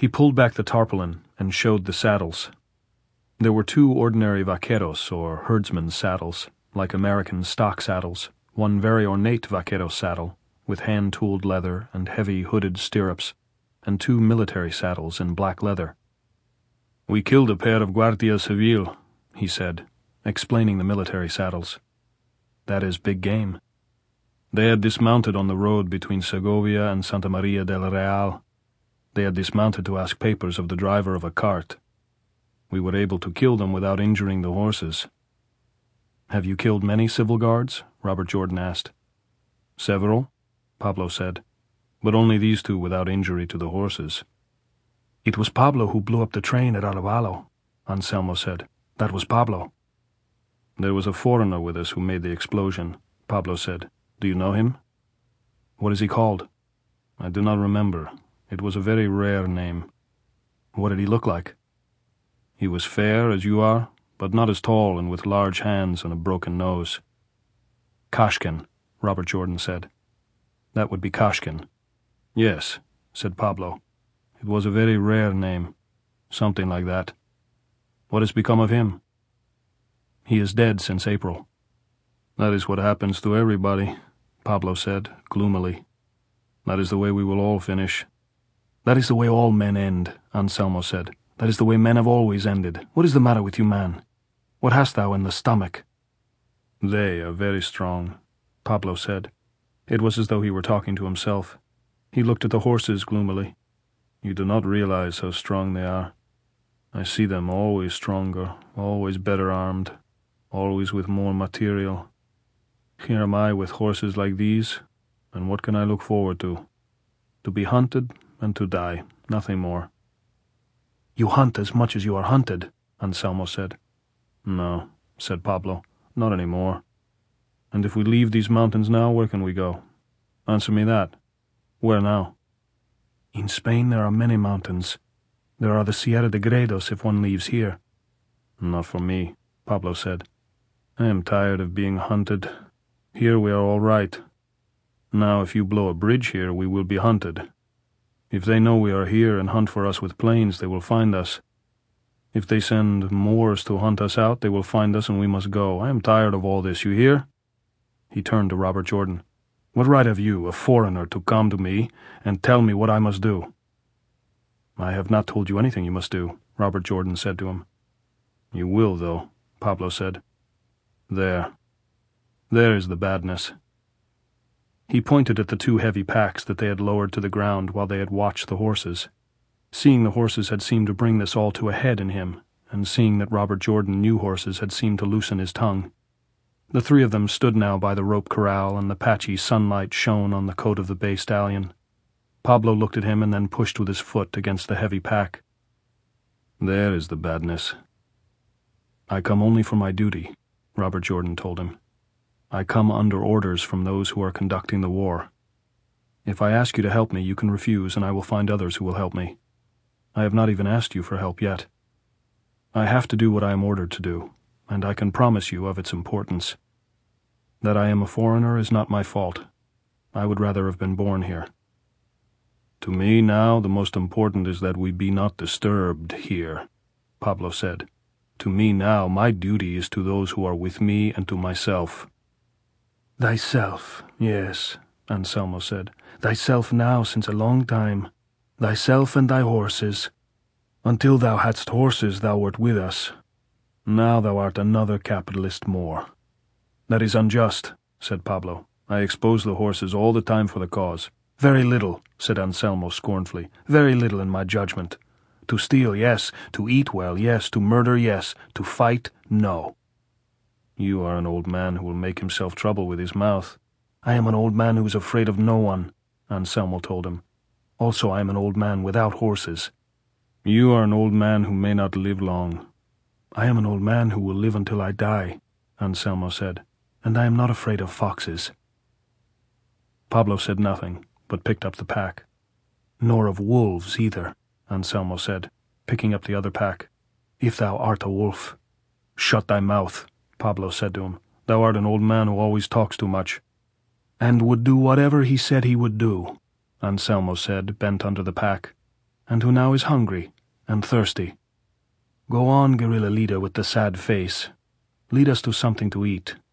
He pulled back the tarpaulin and showed the saddles. There were 2 ordinary vaqueros, or herdsmen's saddles, like American stock saddles, one very ornate vaquero saddle, with hand-tooled leather and heavy hooded stirrups, and 2 military saddles in black leather. "We killed a pair of Guardia Civil," he said, explaining the military saddles. "That is big game." "They had dismounted on the road between Segovia and Santa Maria del Real. They had dismounted to ask papers of the driver of a cart. We were able to kill them without injuring the horses." "Have you killed many civil guards?" Robert Jordan asked. "Several," Pablo said, "but only these 2 without injury to the horses." "It was Pablo who blew up the train at Arevalo," Anselmo said. "That was Pablo." "There was a foreigner with us who made the explosion," Pablo said. "Do you know him?" "What is he called?" "I do not remember. It was a very rare name." "What did he look like?" "He was fair, as you are, but not as tall and with large hands and a broken nose." "Kashkin," Robert Jordan said. "That would be Kashkin." "Yes," said Pablo. "It was a very rare name. Something like that. What has become of him?" "He is dead since April." "That is what happens to everybody," Pablo said, gloomily. "That is the way we will all finish." "That is the way all men end," Anselmo said. "That is the way men have always ended. What is the matter with you, man? What hast thou in the stomach?" "They are very strong," Pablo said. It was as though he were talking to himself. He looked at the horses gloomily. "You do not realize how strong they are. I see them always stronger, always better armed, always with more material. Here am I with horses like these, and what can I look forward to? To be hunted and to die, nothing more." "You hunt as much as you are hunted," Anselmo said. "No," said Pablo, "not any more. And if we leave these mountains now, where can we go? Answer me that. Where now?" "In Spain there are many mountains. There are the Sierra de Gredos if one leaves here." "Not for me," Pablo said. "I am tired of being hunted. Here we are all right. Now if you blow a bridge here, we will be hunted. If they know we are here and hunt for us with planes, they will find us. If they send Moors to hunt us out, they will find us and we must go. I am tired of all this, you hear?" He turned to Robert Jordan. "What right have you, a foreigner, to come to me and tell me what I must do?" "I have not told you anything you must do," Robert Jordan said to him. "You will, though," Pablo said. There is the badness." He pointed at the 2 heavy packs that they had lowered to the ground while they had watched the horses. Seeing the horses had seemed to bring this all to a head in him, and seeing that Robert Jordan knew horses had seemed to loosen his tongue. The 3 of them stood now by the rope corral, and the patchy sunlight shone on the coat of the bay stallion. Pablo looked at him and then pushed with his foot against the heavy pack. "There is the badness." "I come only for my duty," Robert Jordan told him. "I come under orders from those who are conducting the war. If I ask you to help me, you can refuse, and I will find others who will help me. I have not even asked you for help yet. I have to do what I am ordered to do, and I can promise you of its importance. That I am a foreigner is not my fault. I would rather have been born here. To me now the most important is that we be not disturbed here," Pablo said. "To me now my duty is to those who are with me and to myself." "Thyself, yes," Anselmo said. "Thyself now since a long time. Thyself and thy horses. Until thou hadst horses thou wert with us. Now thou art another capitalist more." "That is unjust," said Pablo. "I expose the horses all the time for the cause." "Very little," said Anselmo scornfully. "Very little in my judgment. To steal, yes. To eat well, yes. To murder, yes. To fight, no." "You are an old man who will make himself trouble with his mouth." "I am an old man who is afraid of no one," Anselmo told him. "Also I am an old man without horses." "You are an old man who may not live long." "I am an old man who will live until I die," Anselmo said, "and I am not afraid of foxes." Pablo said nothing, but picked up the pack. "Nor of wolves either," Anselmo said, picking up the other pack. "If thou art a wolf." "Shut thy mouth," Pablo said to him. "Thou art an old man who always talks too much." "And would do whatever he said he would do," Anselmo said, bent under the pack. and who now is hungry and thirsty. Go on, guerrilla leader with the sad face. Lead us to something to eat.